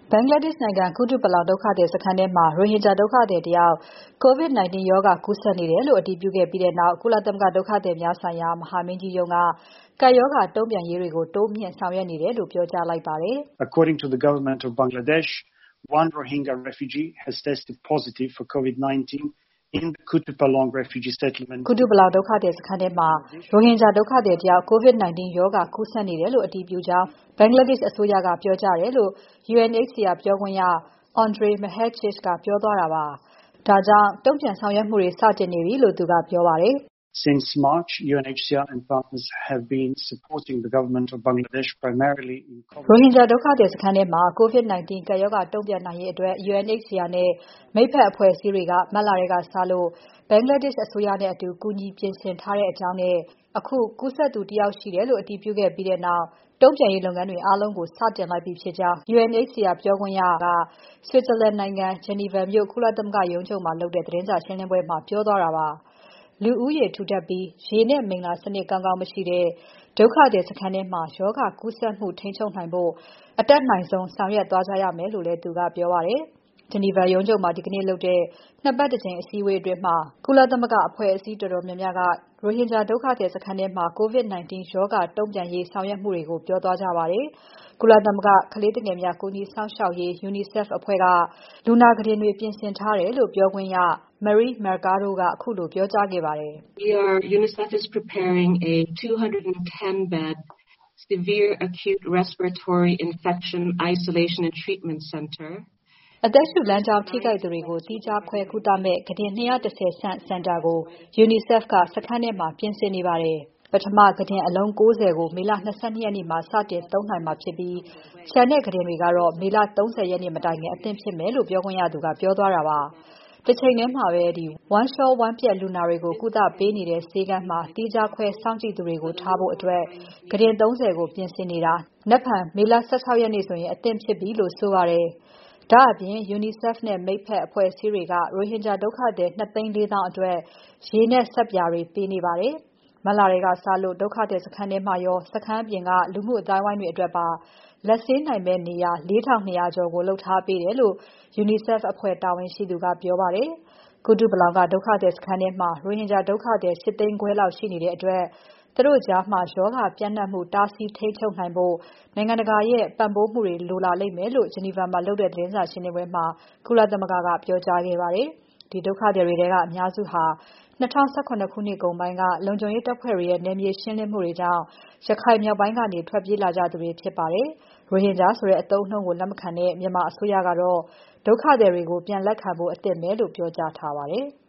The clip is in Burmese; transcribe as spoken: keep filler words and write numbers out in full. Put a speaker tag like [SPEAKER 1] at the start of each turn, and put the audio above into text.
[SPEAKER 1] ဘင်္ဂလားဒေ့ရှ်နိုင်ငံ ကုတုပလောင်ဒုက္ခသည်စခန်းထဲမှာ ရိုဟင်ဂျာဒုက္ခသည်တယောက် ကိုဗစ် ၁၉ ရောဂါကူးစက်နေတယ်လို့ အတည်ပြုခဲ့ပြီးနောက် ကုလသမဂ္ဂဒုက္ခသည်များဆိုင်ရာ မဟာမင်းကြီးရုံးက ကပ်ရောဂါတုံ့ပြန်ရေးတွေကို တိုးမြှင့်ဆောင်ရွက်နေတယ်လို့ ပြောကြားလိုက်ပါတယ်။
[SPEAKER 2] According to the government of Bangladesh, one Rohingya refugee has tested positive for COVID nineteen in the Kutupalong refugee settlement.
[SPEAKER 1] ကုတုပလောင်ဒုက္ခသည်စခန်းထဲမှာ ရိုဟင်ဂျာဒုက္ခသည်တယောက် ကိုဗစ် ၁၉ ရောဂါကူးစက်နေတယ်လို့ အတည်ပြုကြောင်း ဘင်္ဂလားဒေ့ရှ်အစိုးရက ပြောကြားတယ်လို့ ယူအန် အိတ်စီအာ ပြောခွင့်ရ Andrej Mahecic ကပြောသွားတာပါ။ ဒါကြောင့် တုံ့ပြန်ဆောင်ရွက်မှုတွေ စတင်နေပြီလို့ သူကပြောပါတယ်။
[SPEAKER 2] Since March, U N H C R and partners have been supporting the government of Bangladesh primarily in
[SPEAKER 1] ရိုဟင်ဂျာဒုက္ခသည်စခန်းထဲမှာ ကိုဗစ် ၁၉ ကပ်ရောဂါတုံ့ပြန်နိုင်ရေးအတွက် ယူအန် အိတ်စီအာ နဲ့ မိတ်ဖက်အဖွဲ့အစည်းတွေက မတ်လထဲကစလို့ ဘင်္ဂလားဒေ့ရှ်အစိုးရနဲ့အတူ ကူညီပြင်ဆင်ထားတဲ့အကြောင်းနဲ့ အခုကူးစက်သူတယောက်ရှိတယ်လို့ အတည်ပြုခဲ့ပြီးနောက် တုံ့ပြန်ရေးလုပ်ငန်းတွေအားလုံးကို စတင်လိုက်ပြီဖြစ်ကြောင်း ယူအန် အိတ်စီအာ ပြောခွင့်ရက Switzerland နိုင်ငံ Geneva မြို့ ကုလသမဂ္ဂရုံးချုပ်မှာလုပ်တဲ့ သတင်းစာရှင်းပွဲမှာ ပြောသွားတာပါ။ လူဦးရေထူထပ်ပြီး ရေနဲ့ မိလ္လာစနစ်ကောင်းကောင်းမရှိတဲ့ ဒုက္ခသည်စခန်းထဲမှာ ရောဂါကူးစက်မှုထိန်းချုပ်နိုင်ဖို့ အတတ်နိုင်ဆုံးဆောင်ရွက်သွားကြရမယ်လို့လည်း သူကပြောပါတယ်။ Geneva ရုံးချုပ်မှာ ဒီကနေ့လုပ်တဲ့ ၂ ပတ်တကြိမ်အစည်းအဝေးအတွင်း ကုလသမဂ္ဂအဖွဲ့အစည်းတော်တော်များများက ရိုဟင်ဂျာဒုက္ခသည်စခန်းထဲမှာ ကိုဗစ် ၁၉ ရောဂါတုံ့ပြန်ရေးဆောင်ရွက်မှုတွေကို ပြောသွားကြပါတယ်။ ကုလသမဂ္ဂကလေးသူငယ်များ ကူညီစောင့်ရှောက်ရေး UNICEF အဖွဲ့က လူနာကုတင်တွေပြင်ဆင်ထားတယ်လို့ ပြောခွင့်ရ Maria Mercado ကခုလိုပြောကြားခဲ့ပါတယ်။
[SPEAKER 3] UNICEF is preparing a two hundred ten bed severe acute respiratory infection isolation and treatment center.
[SPEAKER 1] အသက်ရှူလမ်းကြောင်းထိခိုက်သူတွေကို သီးခြားခွဲကုသမယ့် ကုတင် ၂၁၀ ဆန့်စင်တာကို UNICEF ကစခန်းထဲမှာ ပြင်ဆင်နေပါတယ်။ ပထမကုတင် အလုံး ၉၀ ကို မေလ ၂၂ ရက်နေ့မှာ စတင်သုံးနိုင်မှာဖြစ်ပြီး ကျန်တဲ့ကုတင်တွေကတော့ မေလ ၃၀ ရက်နေ့မတိုင်ခင် အသင့်ဖြစ်မယ်လို့ ပြောခွင့်ရသူက ပြောသွားတာပါ။ တချိန်ထဲမှာပဲ ဝမ်းလျှောဝမ်းပျက်လူနာတွေကို ကုသပေးနေတဲ့ ဆေးခန်းမှာ သီးခြားခွဲစောင့်ကြည့်သူတွေကိုထားဖို့ ကုတင် ၃၀ ကိုပြင်ဆင်နေတာ နက်ဖြန် မေလ ၁၆ ရက်နေ့ဆိုရင် အသင့်ဖြစ်ပြီလို့ဆိုပါတယ်။ ဒါ့အပြင် UNICEF နဲ့ မိတ်ဖက်အဖွဲ့အစည်းတွေက ရိုဟင်ဂျာဒုက္ခသည် ၂ သိန်း ၄ သောင်းအတွက် ရေနဲ့ ဆပ်ပြာတွေပေးနေပါတယ်။ မတ်လထဲကစလို့ ဒုက္ခသည်စခန်းထဲမှာရော စခန်းအပြင်က လူမှုအသိုင်းအဝိုင်းတွေအတွက်ပါ လက်ဆေးနိုင်မယ့်နေရာ ၄၂၀၀ ကျော်ကို လုပ်ထားပေးတယ်လို့ UNICEF အဖွဲ့တာဝန်ရှိသူက ပြောပါတယ်။ ကုတုပလောင်က ဒုက္ခသည်စခန်းထဲမှာ ရိုဟင်ဂျာဒုက္ခသည် ၈ သိန်းခွဲလောက်ရှိနေတဲ့အတွက် သူတို့ကြား ရောဂါပျံ့နှံ့မှု တားဆီးထိန်းချုပ်နိုင်ဖို့ နိုင်ငံတကာရဲ့ ပံ့ပိုးမှုတွေလိုလာလိမ့်မယ်လို့ Geneva မှာလုပ်တဲ့ သတင်းစာရှင်းပွဲမှာ ကုလသမဂ္ဂက ပြောကြားခဲ့ပါတယ်။ ဒီဒုက္ခသည်တွေထဲက အများစုဟာ ၂၀၁၇ ခုနှစ်ကုန်ပိုင်းက လုံခြုံရေးတပ်ဖွဲ့တွေရဲ့ နယ်မြေရှင်းလင်းမှုတွေကြောင့် ရခိုင်မြောက်ပိုင်းကနေ ထွက်ပြေးလာကြသူတွေဖြစ်ပါတယ်။ ရိုဟင်ဂျာဆိုတဲ့အသုံးအနှုန်းကို လက်မခံတဲ့ မြန်မာအစိုးရကတော့ ဒုက္ခသည်တွေကို ပြန်လက်ခံဖို့ အသင့်ပဲလို့ ပြောကြားထားပါတယ်။